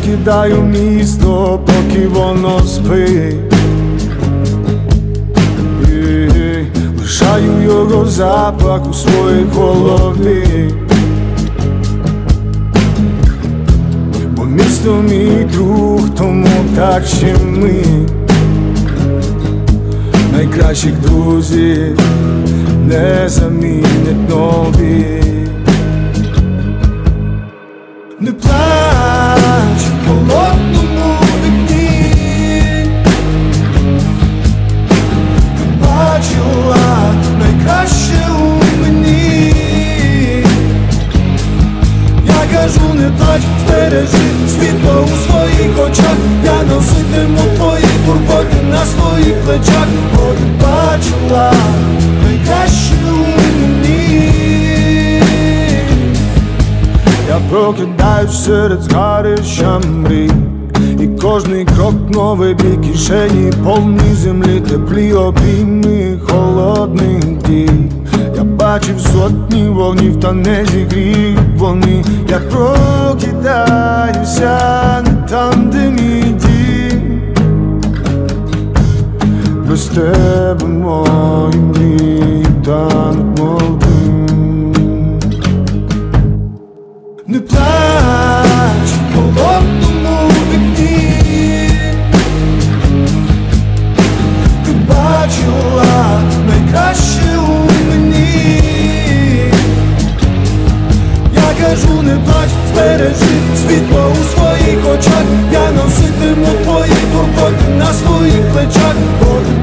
покидаю місто, поки воно спить. Лишаю його запах у своїй голові. Бо місто мій друг, тому так ще ми найкращих друзів не замінять нові. Не плач в холодному вікні, ти бачила найкраще у мені. Я кажу, не плач, збережи світло у своїх очах. Я носитиму твої турботи на своїх плечах. Бо ти бачила найкраще у мені. Я прокидаюсь серед згарища мрій, і кожний крок новий бій, кишені повні землі, теплі обійми холодних дій. Я бачив сотні вогнів, та не зігрів вони. Я прокидаюся не там, де мій дім. Без тебе мої мрії тануть мов дим. Не плач в холодному вікні, ти бачила найкраще у мені. Я кажу, не плач, збережи світло у своїх очах. Я носитиму твої турботи на своїх плечах. Бо